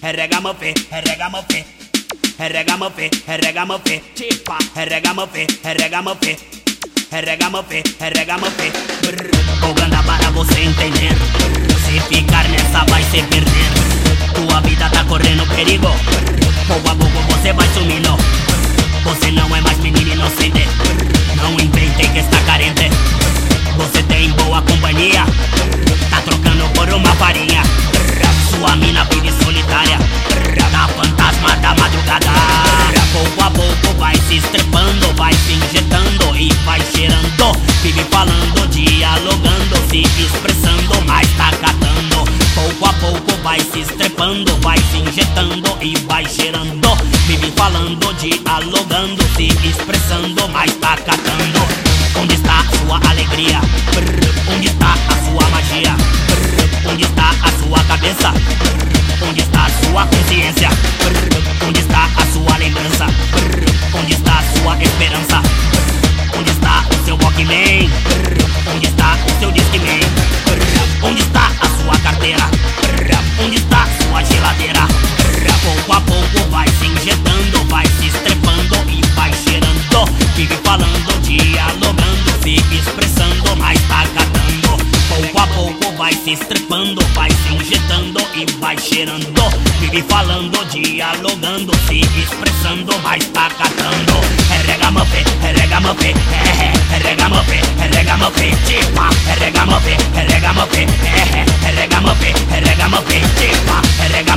Regamuffin, regamuffin, regamuffin, regamuffin, tipo, regamuffin, regamuffin, regamuffin, regamuffin. Vou cantar para você entender. Se ficar nessa vai se perder. Tua vida tá correndo perigo. Pouco a pouco você vai sumindo. Você não é mais menino inocente. Não invente que está carente. Você tem boa companhia. Tá trocando por uma farinha. Sua mina vive solitária na fantasma da madrugada. Pouco a pouco vai se estrepando, vai se injetando e vai cheirando. Vive falando, dialogando, se expressando, mas tá catando. Pouco a pouco vai se estrepando, vai se injetando e vai cheirando. Vive falando, dialogando, se expressando, mas tá catando. Onde está a sua alegria? Onde está a sua magia? Onde está a sua cabeça? Onde está a sua consciência? Onde está a sua lembrança? Onde está a sua esperança? Onde está o seu Walkman? Onde está o seu Discman? Onde está a sua carteira? Onde está a sua geladeira? Pouco a pouco vai se injetando, vai se estrepando e vai cheirando. Vive falando, dialogando, se expressando, mas tá catando. Pouco a pouco vai se estrepando, vai se injetando e vai cheirando. Vive falando, dialogando, se expressando, mas tá catando. Regamuffin, regamuffin, regamuffin, regamuffin, tipo, regamuffin, regamuffin, regamuffin, regamuffin, tipo,